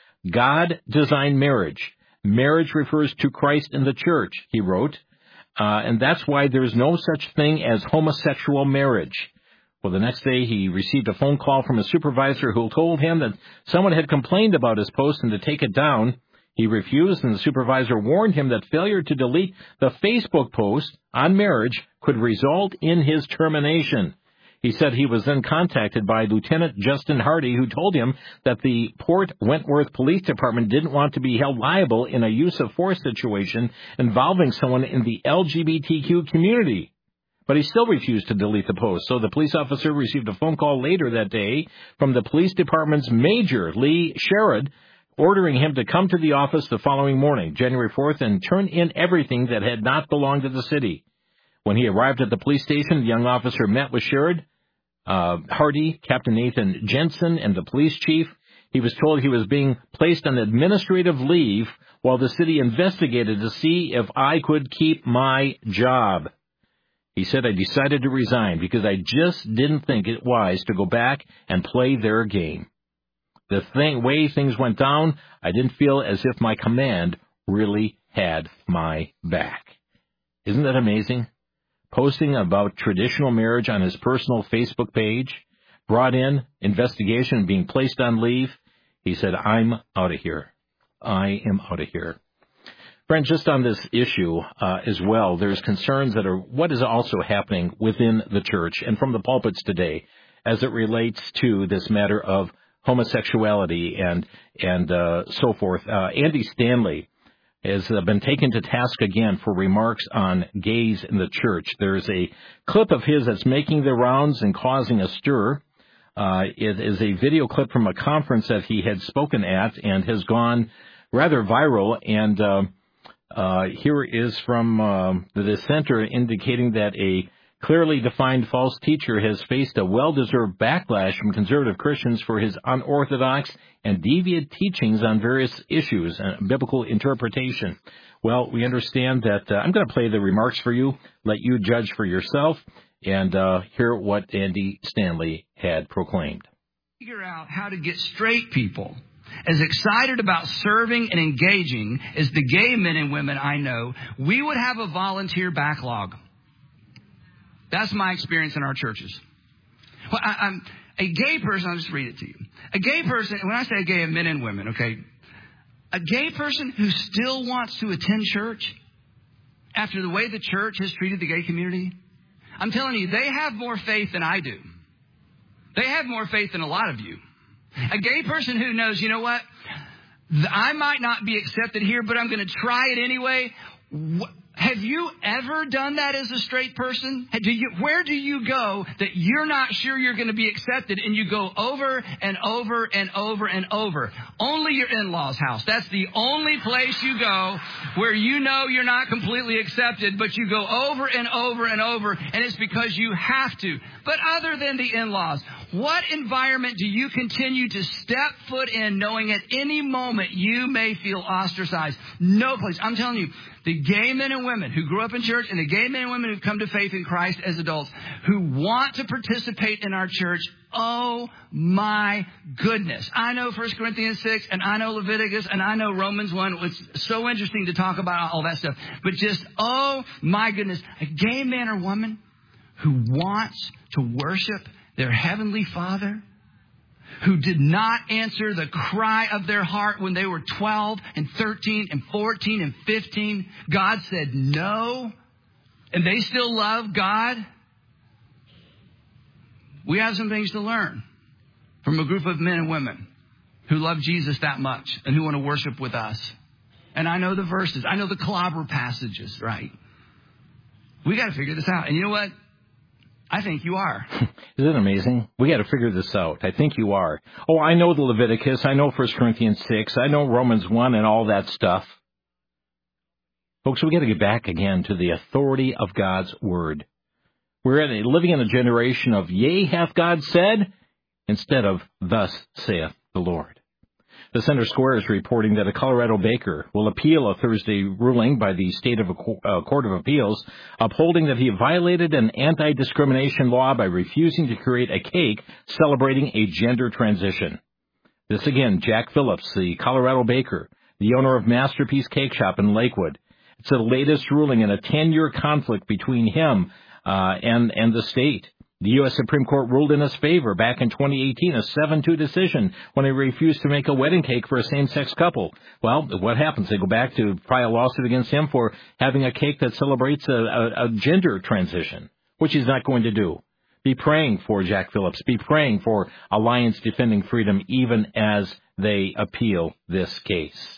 God designed marriage. Marriage refers to Christ and the church, he wrote, uh, and that's why there's no such thing as homosexual marriage. Well, the next day he received a phone call from a supervisor who told him that someone had complained about his post and to take it down. He refused, and the supervisor warned him that failure to delete the Facebook post on marriage could result in his termination. He said he was then contacted by Lieutenant Justin Hardy, who told him that the Port Wentworth Police Department didn't want to be held liable in a use of force situation involving someone in the L G B T Q community. But he still refused to delete the post, so the police officer received a phone call later that day from the police department's major, Lee Sherrod, ordering him to come to the office the following morning, January fourth, and turn in everything that had not belonged to the city. When he arrived at the police station, the young officer met with Sherrod, uh, Hardy, Captain Nathan Jensen, and the police chief. He was told he was being placed on administrative leave while the city investigated to see if I could keep my job. He said, I decided to resign because I just didn't think it wise to go back and play their game. The thing, way things went down, I didn't feel as if my command really had my back. Isn't that amazing? Posting about traditional marriage on his personal Facebook page, brought in, investigation, being placed on leave. He said, I'm out of here. I am out of here. Friends, just on this issue uh, as well, there's concerns that are what is also happening within the church and from the pulpits today as it relates to this matter of homosexuality and and uh, so forth. Uh, Andy Stanley has uh, been taken to task again for remarks on gays in the church. There's a clip of his that's making the rounds and causing a stir. Uh, it is a video clip from a conference that he had spoken at and has gone rather viral. And uh, uh, here is from uh, the dissenter indicating that a clearly defined false teacher has faced a well-deserved backlash from conservative Christians for his unorthodox and deviant teachings on various issues and biblical interpretation. Well, we understand that. Uh, I'm going to play the remarks for you, let you judge for yourself, and uh, hear what Andy Stanley had proclaimed. Figure out how to get straight people as excited about serving and engaging as the gay men and women I know, we would have a volunteer backlog. That's my experience in our churches. Well, I, I'm a gay person. I'll just read it to you. A gay person, when I say gay, men and women, okay, a gay person who still wants to attend church after the way the church has treated the gay community, I'm telling you, they have more faith than I do. They have more faith than a lot of you. A gay person who knows, you know what, I might not be accepted here, but I'm going to try it anyway. Have you ever done that as a straight person? Do you, where do you go that you're not sure you're going to be accepted and you go over and over and over and over? Only your in-laws' house. That's the only place you go where you know you're not completely accepted, but you go over and over and over, and it's because you have to. But other than the in-laws, what environment do you continue to step foot in knowing at any moment you may feel ostracized? No place. I'm telling you, the gay men and women who grew up in church and the gay men and women who come to faith in Christ as adults who want to participate in our church, oh my goodness. I know First Corinthians six and I know Leviticus and I know Romans one. It's so interesting to talk about all that stuff. But just, oh my goodness, a gay man or woman who wants to worship their Heavenly Father, who did not answer the cry of their heart when they were twelve and thirteen and fourteen and fifteen. God said no, and they still love God. We have some things to learn from a group of men and women who love Jesus that much and who want to worship with us. And I know the verses. I know the clobber passages, right? We got to figure this out. And you know what? I think you are. Isn't it amazing? We got to figure this out. I think you are. Oh, I know the Leviticus. I know First Corinthians six. I know Romans one and all that stuff. Folks, we got to get back again to the authority of God's Word. We're in a, living in a generation of, yea, hath God said, instead of, thus saith the Lord. The Center Square is reporting that a Colorado baker will appeal a Thursday ruling by the State of uh, Court of Appeals upholding that he violated an anti-discrimination law by refusing to create a cake celebrating a gender transition. This again, Jack Phillips, the Colorado baker, the owner of Masterpiece Cake Shop in Lakewood. It's the latest ruling in a ten-year conflict between him uh, and, and the state. The U S Supreme Court ruled in his favor back in twenty eighteen, a seven two decision, when he refused to make a wedding cake for a same-sex couple. Well, what happens? They go back to file a lawsuit against him for having a cake that celebrates a, a, a gender transition, which he's not going to do. Be praying for Jack Phillips. Be praying for Alliance Defending Freedom, even as they appeal this case.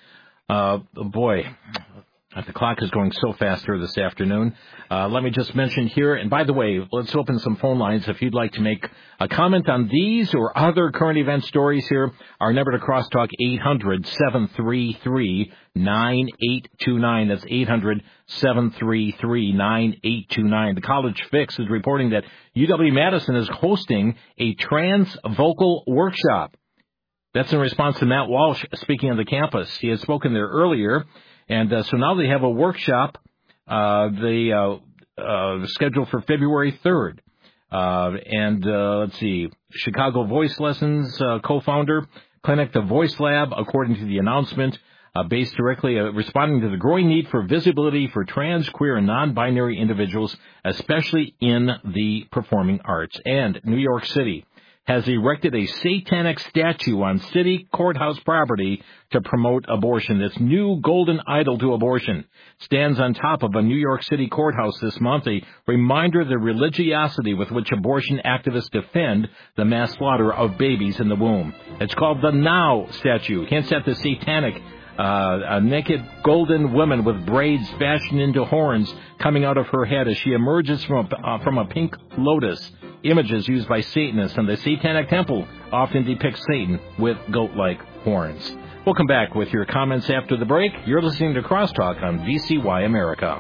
Uh, boy... The clock is going so fast here this afternoon. Uh, let me just mention here, and by the way, let's open some phone lines if you'd like to make a comment on these or other current event stories here. Our number to crosstalk, eight hundred, seven three three, nine eight two nine. That's eight hundred, seven three three, nine eight two nine. The College Fix is reporting that U W-Madison is hosting a trans vocal workshop. That's in response to Matt Walsh speaking on the campus. He had spoken there earlier. And uh, so now they have a workshop, uh, they uh, uh, scheduled for February third. Uh, and uh, let's see, Chicago Voice Lessons uh, co-founder, Clinic the Voice Lab, according to the announcement, uh, based directly uh, responding to the growing need for visibility for trans, queer, and non-binary individuals, especially in the performing arts. And New York City has erected a satanic statue on city courthouse property to promote abortion. This new golden idol to abortion stands on top of a New York City courthouse this month, a reminder of the religiosity with which abortion activists defend the mass slaughter of babies in the womb. It's called the Now statue. Hence at the satanic Uh, a naked golden woman with braids fashioned into horns coming out of her head as she emerges from a, uh, from a pink lotus. Images used by Satanists and the Satanic Temple often depict Satan with goat-like horns. We'll come back with your comments after the break. You're listening to Crosstalk on V C Y America.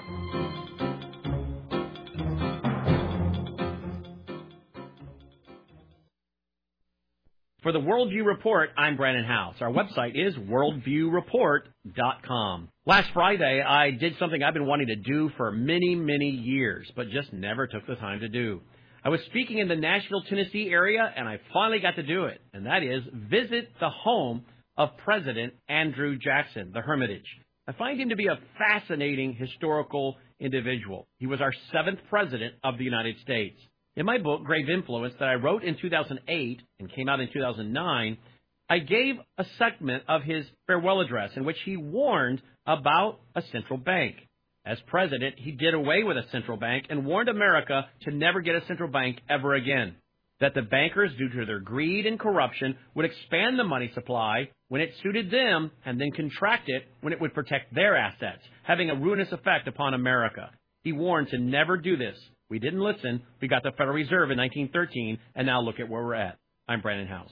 For the Worldview Report, I'm Brandon House. Our website is worldview report dot com. Last Friday, I did something I've been wanting to do for many, many years, but just never took the time to do. I was speaking in the Nashville, Tennessee area, and I finally got to do it, and that is visit the home of President Andrew Jackson, the Hermitage. I find him to be a fascinating historical individual. He was our seventh president of the United States. In my book, Grave Influence, that I wrote in two thousand eight and came out in two thousand nine, I gave a segment of his farewell address in which he warned about a central bank. As president, he did away with a central bank and warned America to never get a central bank ever again. That the bankers, due to their greed and corruption, would expand the money supply when it suited them and then contract it when it would protect their assets, having a ruinous effect upon America. He warned to never do this. We didn't listen. We got the Federal Reserve in nineteen thirteen, and now look at where we're at. I'm Brandon House.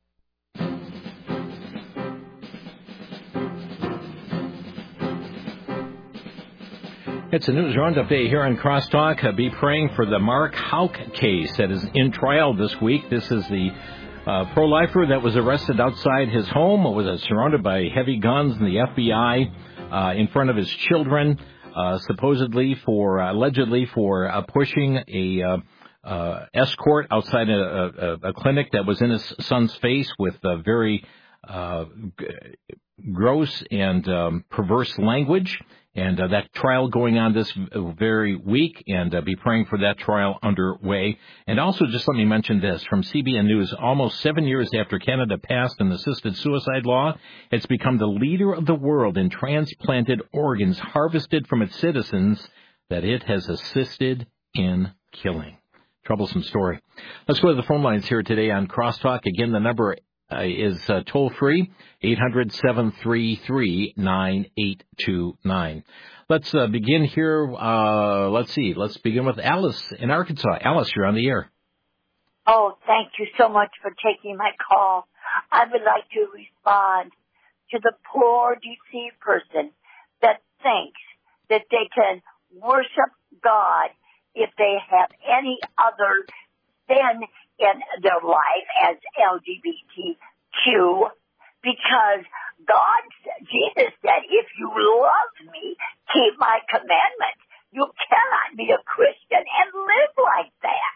It's a news roundup day here on Crosstalk. Uh, be praying for the Mark Houck case that is in trial this week. This is the uh, pro-lifer that was arrested outside his home, was uh, surrounded by heavy guns and the F B I uh, in front of his children, uh, supposedly for, uh, allegedly for uh, pushing a uh, uh, escort outside a, a, a clinic that was in his son's face with uh, very uh, g- gross and um, perverse language. And uh, that trial going on this very week, and uh, be praying for that trial underway. And also, just let me mention this, from C B N News, almost seven years after Canada passed an assisted suicide law, it's become the leader of the world in transplanted organs harvested from its citizens that it has assisted in killing. Troublesome story. Let's go to the phone lines here today on Crosstalk. Again, the number Uh, is uh, toll-free, eight hundred, seven three three, nine eight two nine. Let's uh, begin here. Uh, let's see. Let's begin with Alice in Arkansas. Alice, you're on the air. Oh, thank you so much for taking my call. I would like to respond to the poor, deceived person that thinks that they can worship God if they have any other sin in their life as L G B T Q, because God, Jesus said, if you love me, keep my commandments. You cannot be a Christian and live like that.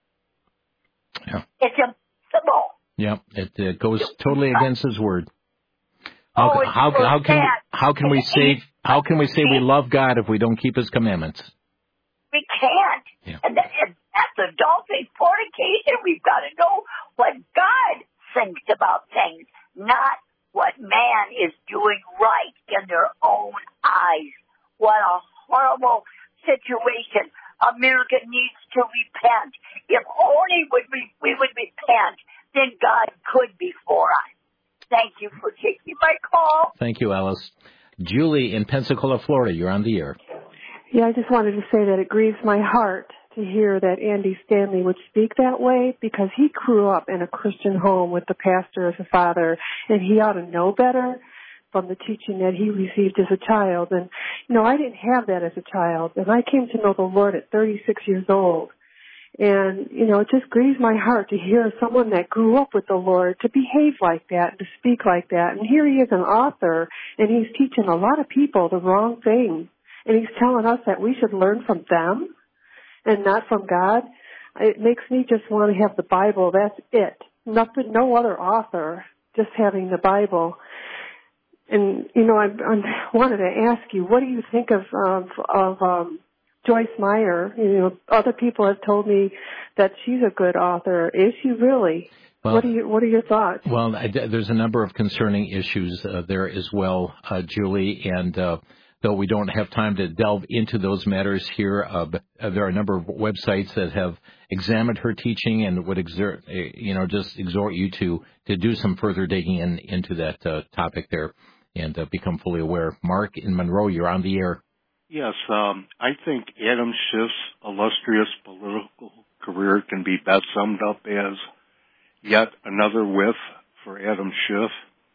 Yeah. It's impossible. Yeah, it, it goes totally against His word. How, oh, how, so how can sad. how can we say how can we say we love God if we don't keep His commandments? We can't. Yeah. And, that, and that's adultery, fornication. We've got to know what God thinks about things, not what man is doing right in their own eyes. What a horrible situation. America needs to repent. If only would we, we would repent, then God could be for us. Thank you for taking my call. Thank you, Alice. Julie in Pensacola, Florida, you're on the air. Yeah, I just wanted to say that it grieves my heart to hear that Andy Stanley would speak that way, because he grew up in a Christian home with the pastor as a father, and he ought to know better from the teaching that he received as a child. And, you know, I didn't have that as a child, and I came to know the Lord at thirty-six years old. And, you know, it just grieves my heart to hear someone that grew up with the Lord to behave like that and to speak like that. And here he is, an author, and he's teaching a lot of people the wrong thing. And he's telling us that we should learn from them and not from God. It makes me just want to have the Bible. That's it. Nothing, no other author, just having the Bible. And, you know, I, I wanted to ask you, what do you think of, of, of um, Joyce Meyer? You know, other people have told me that she's a good author. Is she really? Well, what are you, what are your thoughts? Well, I, there's a number of concerning issues uh, there as well, uh, Julie, and uh, though we don't have time to delve into those matters here, uh, but, uh, there are a number of websites that have examined her teaching and would exert, uh, you know, just exhort you to, to do some further digging in, into that uh, topic there and uh, become fully aware. Mark in Monroe, you're on the air. Yes, um, I think Adam Schiff's illustrious political career can be best summed up as yet another whiff for Adam Schiff.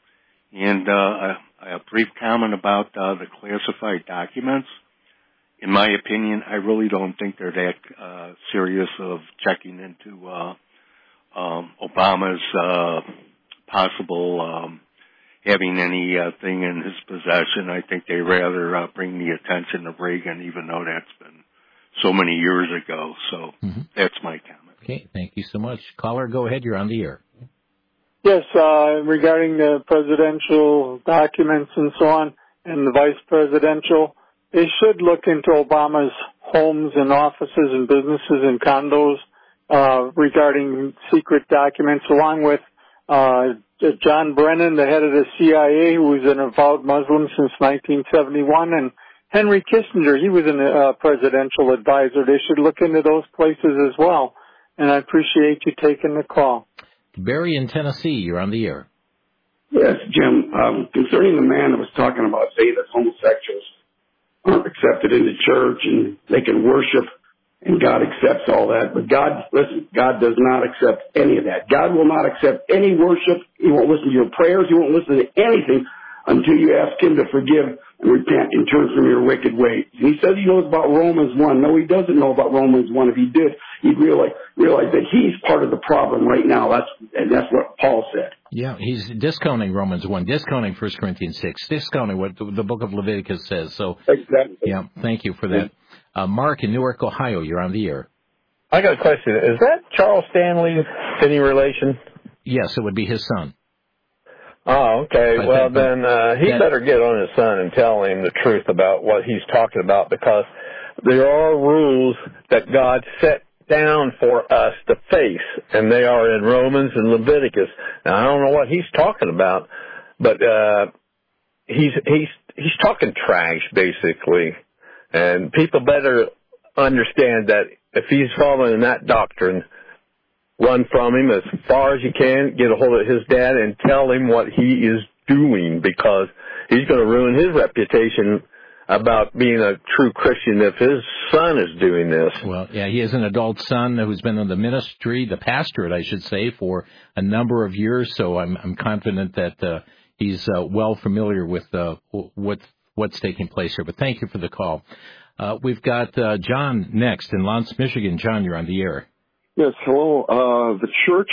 And uh, a, a brief comment about uh, the classified documents. In my opinion, I really don't think they're that uh, serious of checking into uh, um, Obama's uh, possible um, having anything in his possession. I think they rather uh, bring the attention of Reagan, even though that's been so many years ago. So mm-hmm. That's my comment. Okay, thank you so much. Caller, go ahead. You're on the air. Yes, uh, regarding the presidential documents and so on, and the vice presidential, they should look into Obama's homes and offices and businesses and condos uh, regarding secret documents, along with uh, John Brennan, the head of the C I A, who was an avowed Muslim since nineteen seventy-one, and Henry Kissinger, he was a uh, presidential advisor. They should look into those places as well. And I appreciate you taking the call. Barry in Tennessee, you're on the air. Yes, Jim. Um, concerning the man that was talking about, say, that homosexuals aren't accepted in the church and they can worship and God accepts all that. But God, listen, God does not accept any of that. God will not accept any worship. He won't listen to your prayers. He won't listen to anything until you ask Him to forgive and repent and turn from your wicked ways. And he says he knows about Romans one. No, he doesn't know about Romans one. If he did, he'd realize, realize that he's part of the problem right now. That's, and that's what Paul said. Yeah, he's discounting Romans one, discounting First Corinthians six, discounting what the, the book of Leviticus says. So, exactly. Yeah, thank you for that. Uh, Mark in Newark, Ohio, you're on the air. I got a question. Is that Charles Stanley any relation? Yes, it would be his son. Oh, okay. But well, that, then uh, he that, better get on his son and tell him the truth about what he's talking about, because there are rules that God set down for us to face, and they are in Romans and Leviticus. Now, I don't know what he's talking about, but uh, he's he's he's talking trash, basically. And people better understand that if he's following that doctrine, run from him as far as you can, get a hold of his dad and tell him what he is doing, because he's going to ruin his reputation about being a true Christian if his son is doing this. Well, yeah, he has an adult son who's been in the ministry, the pastorate, I should say, for a number of years, so I'm, I'm confident that uh, he's uh, well familiar with uh, what's, what's taking place here. But thank you for the call. Uh, we've got uh, John next in Lance, Michigan. John, you're on the air. Yes, hello. Uh, the church,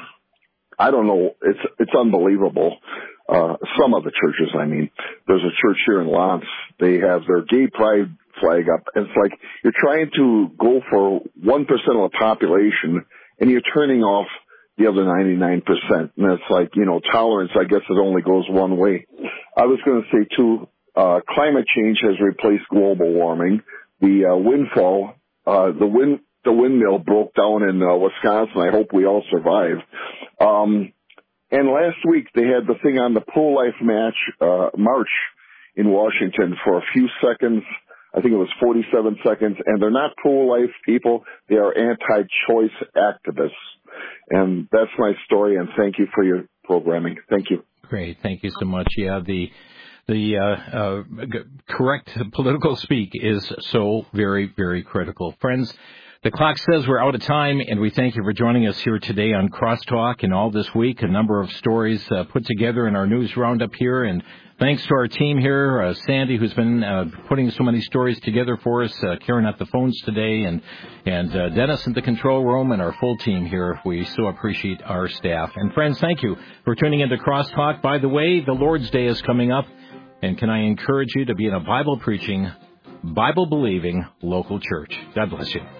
I don't know, it's it's unbelievable. Uh, some of the churches, I mean. There's a church here in Lance. They have their gay pride flag up. And it's like you're trying to go for one percent of the population, and you're turning off the other ninety-nine percent. And it's like, you know, tolerance, I guess it only goes one way. I was going to say, too, uh, climate change has replaced global warming. The uh, windfall, uh, the wind... The windmill broke down in uh, Wisconsin. I hope we all survive. Um, and last week they had the thing on the pro-life match, uh, march in Washington for a few seconds. I think it was forty-seven seconds. And they're not pro-life people. They are anti-choice activists. And that's my story. And thank you for your programming. Thank you. Great. Thank you so much. Yeah, the the uh, uh, correct political speak is so very, very critical. Friends, the clock says we're out of time, and we thank you for joining us here today on Crosstalk and all this week. A number of stories uh, put together in our news roundup here, and thanks to our team here, uh, Sandy, who's been uh, putting so many stories together for us, uh, Karen at the phones today, and and uh, Dennis in the control room, and our full team here. We so appreciate our staff. And friends, thank you for tuning into Crosstalk. By the way, the Lord's Day is coming up, and can I encourage you to be in a Bible-preaching, Bible-believing local church. God bless you.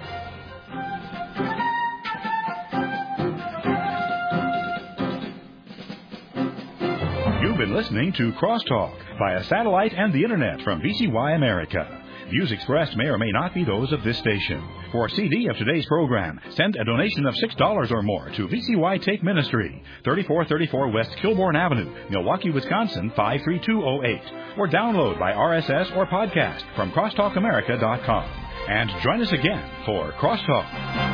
You've been listening to Crosstalk via satellite and the Internet from V C Y America. Views expressed may or may not be those of this station. For a C D of today's program, send a donation of six dollars or more to V C Y Take Ministry, thirty-four thirty-four West Kilbourne Avenue, Milwaukee, Wisconsin, five three two oh eight. Or download by R S S or podcast from crosstalk america dot com. And join us again for Crosstalk.